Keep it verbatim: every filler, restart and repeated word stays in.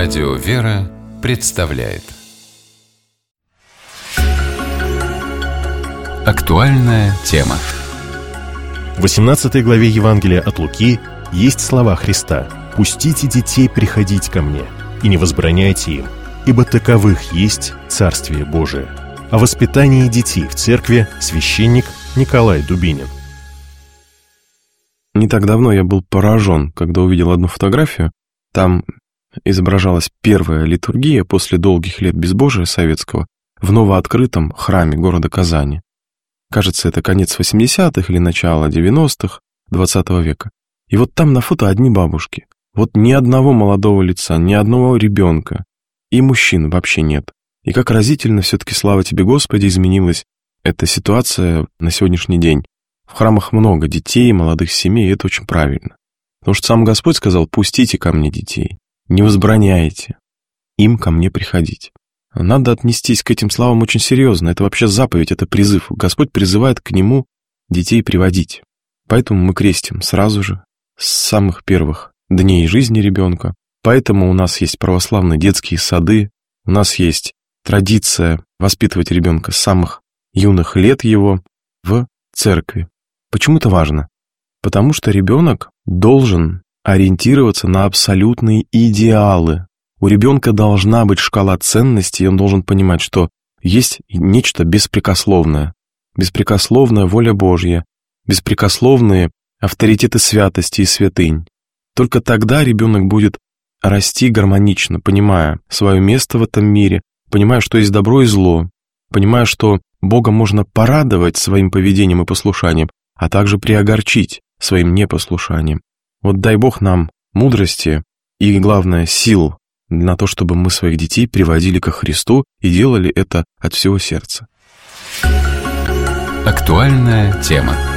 Радио «Вера» представляет Актуальная тема. В восемнадцатой главе Евангелия от Луки есть слова Христа: «Пустите детей приходить ко мне, и не возбраняйте им, ибо таковых есть Царствие Божие». О воспитании детей в церкви священник Николай Дубинин. Не так давно я был поражен, когда увидел одну фотографию. Там изображалась первая литургия после долгих лет безбожия советского в новооткрытом храме города Казани. Кажется, это конец восьмидесятых или начало девяностых двадцатого века. И вот там на фото одни бабушки. Вот ни одного молодого лица, ни одного ребенка. И мужчин вообще нет. И как разительно все-таки, слава тебе, Господи, изменилась эта ситуация на сегодняшний день. В храмах много детей, молодых семей, и это очень правильно. Потому что сам Господь сказал: «Пустите ко мне детей, не возбраняйте им ко мне приходить». Надо отнестись к этим словам очень серьезно. Это вообще заповедь, это призыв. Господь призывает к Нему детей приводить. Поэтому мы крестим сразу же, с самых первых дней жизни ребенка. Поэтому у нас есть православные детские сады, у нас есть традиция воспитывать ребенка с самых юных лет его в церкви. Почему это важно? Потому что ребенок должен ориентироваться на абсолютные идеалы. У ребенка должна быть шкала ценностей, и он должен понимать, что есть нечто беспрекословное. Беспрекословная воля Божья, беспрекословные авторитеты святости и святынь. Только тогда ребенок будет расти гармонично, понимая свое место в этом мире, понимая, что есть добро и зло, понимая, что Бога можно порадовать своим поведением и послушанием, а также приогорчить своим непослушанием. Вот дай Бог нам мудрости и, главное, сил на то, чтобы мы своих детей приводили ко Христу и делали это от всего сердца. Актуальная тема.